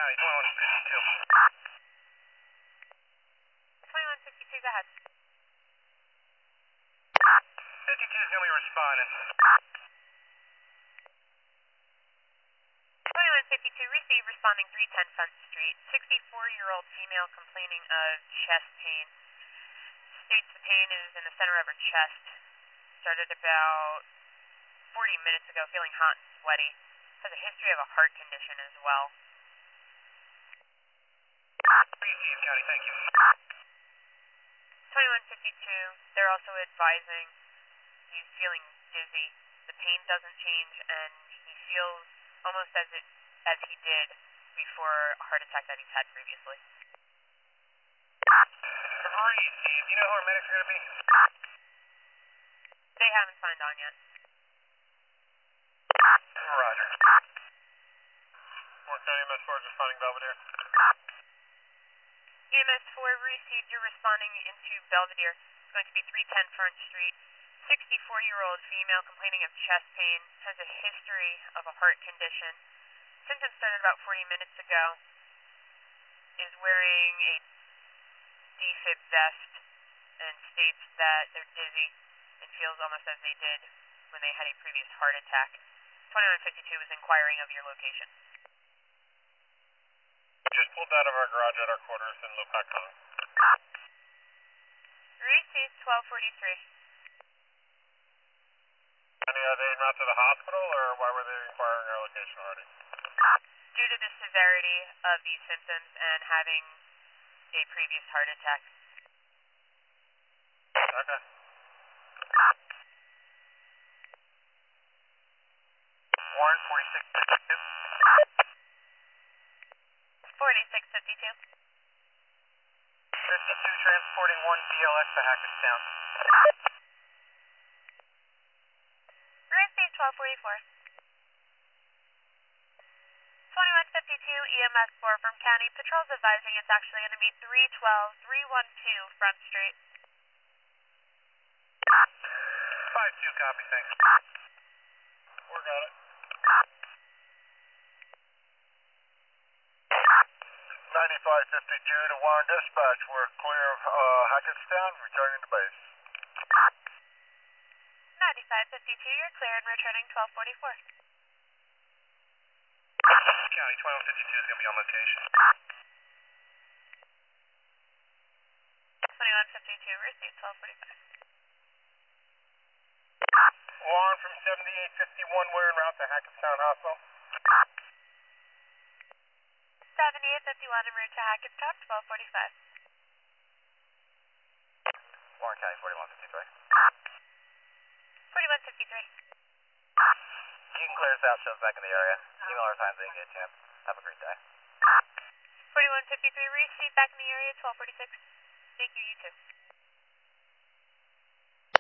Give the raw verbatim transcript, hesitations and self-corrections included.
County, twenty-one fifty-two. twenty-one fifty-two, go ahead. fifty-two is going to be responding. twenty-one fifty-two, receive responding three ten Front Street. sixty-four-year-old female complaining of chest pain. States the pain is in the center of her chest. Started about forty minutes ago, feeling hot and sweaty. Has a history of a heart condition as well. Receive, County, thank you. twenty-one fifty-two, they're also advising he's feeling dizzy. The pain doesn't change, and he feels almost as it as he did before a heart attack that he's had previously. Receive, you know who our medics are going to be? They haven't signed on yet. Roger. More County M S four is responding Belvedere. E M S four received, you're responding into Belvedere. It's going to be three ten Front Street. sixty-four-year-old female complaining of chest pain, has a history of a heart condition. Symptoms started about forty minutes ago. Is wearing a defib vest and states that they're dizzy and feels almost as they did when they had a previous heart attack. twenty-one fifty-two is inquiring of your location. Just pulled out of our garage at our quarters in Lopakong. Received twelve forty-three. Any, are they en route to the hospital, or why were they inquiring our location already? Due to the severity of these symptoms and having a previous heart attack. Okay. Warren, forty-six fifty-two. forty-six fifty-two. fifty-two transporting one B L X to Hackettstown. Received twelve forty-four. twenty-one fifty-two E M S four from County. Patrol's advising it's actually going to be three twelve, three twelve Front Street. five two, copy, thanks. We got it. ninety-five fifty-two to Warren Dispatch. We're clear of uh, Hackettstown, returning to base. ninety-five fifty-two, you're clear and returning twelve forty-four. County, twenty-one fifty-two is going to be on location. twenty-one fifty-two, received twelve forty-five. Warren from seventy-eight fifty-one, we're en route to Hackettstown Hospital. seventy-eight fifty-one en route to Hackettstown, twelve forty-five. Warren County, forty-one fifty-three. forty-one fifty-three. You can clear us out, show us back in the area. Email our times so you can get a chance. Have a great day. forty-one fifty-three, received back in the area, twelve forty-six. Thank you, you too.